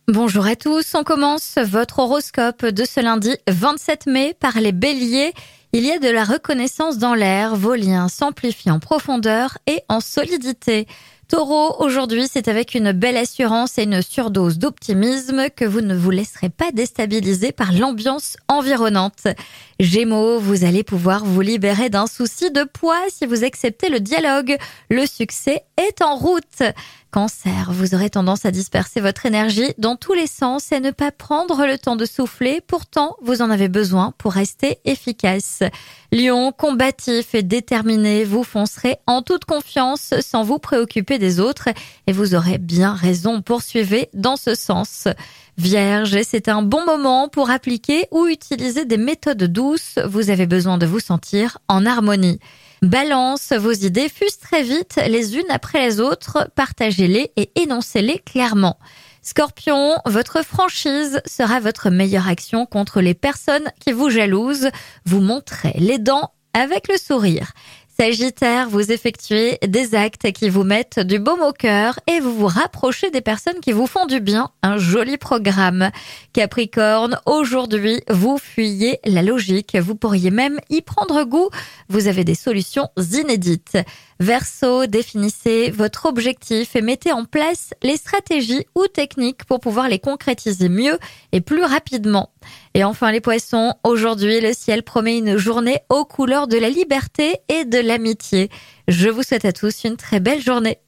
Bonjour à tous, on commence votre horoscope de ce lundi 27 mai par les béliers. Il y a de la reconnaissance dans l'air, vos liens s'amplifient en profondeur et en solidité. Taureau, aujourd'hui, c'est avec une belle assurance et une surdose d'optimisme que vous ne vous laisserez pas déstabiliser par l'ambiance environnante. Gémeaux, vous allez pouvoir vous libérer d'un souci de poids si vous acceptez le dialogue. Le succès est en route. Cancer, vous aurez tendance à disperser votre énergie dans tous les sens et ne pas prendre le temps de souffler. Pourtant, vous en avez besoin pour rester efficace. Lion, combatif et déterminé, vous foncerez en toute confiance sans vous préoccuper des autres et vous aurez bien raison. Poursuivez dans ce sens. Vierge, c'est un bon moment pour appliquer ou utiliser des méthodes douces. Vous avez besoin de vous sentir en harmonie. Balance, vos idées fusent très vite les unes après les autres. Partagez-les et énoncez-les clairement. Scorpion, votre franchise sera votre meilleure action contre les personnes qui vous jalousent. Vous montrez les dents avec le sourire. Sagittaire, vous effectuez des actes qui vous mettent du baume au cœur et vous vous rapprochez des personnes qui vous font du bien. Un joli programme. Capricorne, aujourd'hui, vous fuyez la logique. Vous pourriez même y prendre goût. Vous avez des solutions inédites. Verseau, définissez votre objectif et mettez en place les stratégies ou techniques pour pouvoir les concrétiser mieux et plus rapidement. Et enfin les poissons, aujourd'hui le ciel promet une journée aux couleurs de la liberté et de l'amitié. Je vous souhaite à tous une très belle journée.